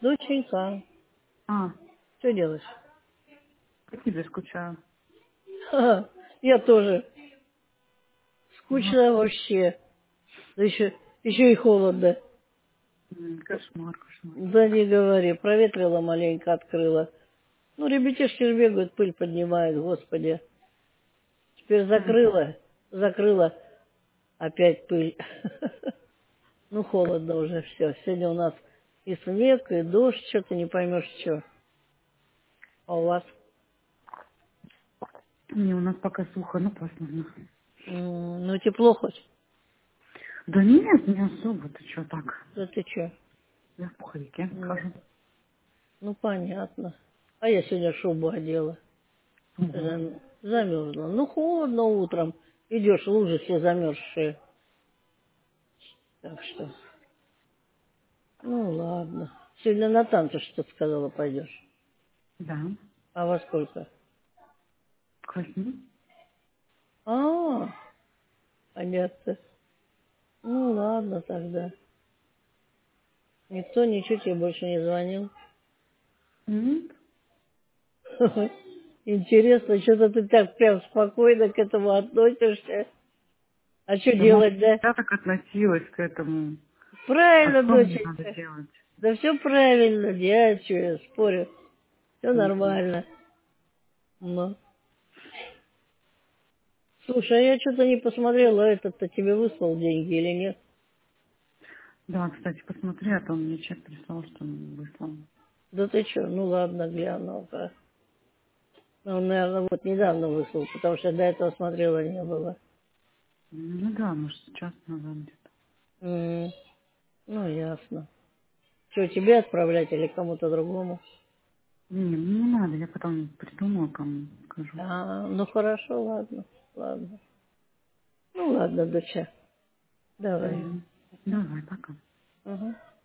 Доченька, А, что делаешь? по тебе скучаю. Ха, я тоже. Ага. Скучно вообще. Да еще и холодно. Кошмар, кошмар. Да не говори. Проветрила маленько, открыла. Ну, ребятишки ж бегают, пыль поднимают, господи. Теперь закрыла, опять пыль. Ну, холодно уже все. Сегодня у нас и снег, и дождь, что-то не поймешь, что. А у вас? Не, у нас пока сухо, ну пасмурно. Ну, тепло хоть? Да нет, не особо. Ты что так? Да ты что? Я в пуховике Ну, хожу. ну, понятно. А я сегодня шубу одела. Угу. Замерзла. Ну, холодно утром. Идешь, лужи все замерзшие. Так что, ну, ладно. Сегодня на танцы, что ты сказала, пойдешь. Да. А во сколько? К 8. А, понятно. Ну, ладно тогда. Никто ничего тебе больше не звонил. Нет. Интересно, что-то ты так прям спокойно к этому относишься. А что Да, может, делать, да? я так относилась к этому. А Правильно, что мне надо доченька. делать? Да все правильно, я что, я спорю. Все Мгм. нормально. Ну. Слушай, а я что-то не посмотрела, этот-то тебе выслал деньги или нет? Да, кстати, посмотри, а то он мне чек прислал, что он выслал. Да ты что, ну ладно, гляну-ка. Ну, он, наверное, вот недавно выслал, потому что до этого смотрела не было. Ну да, может, сейчас назад где-то. М, Ну, ясно. Что, тебе отправлять или кому-то другому? Не, мне не надо, я потом придумаю, кому скажу. А, ну хорошо, ладно, ладно. Ну ладно, доча, давай. Мгм. Давай, пока. Угу.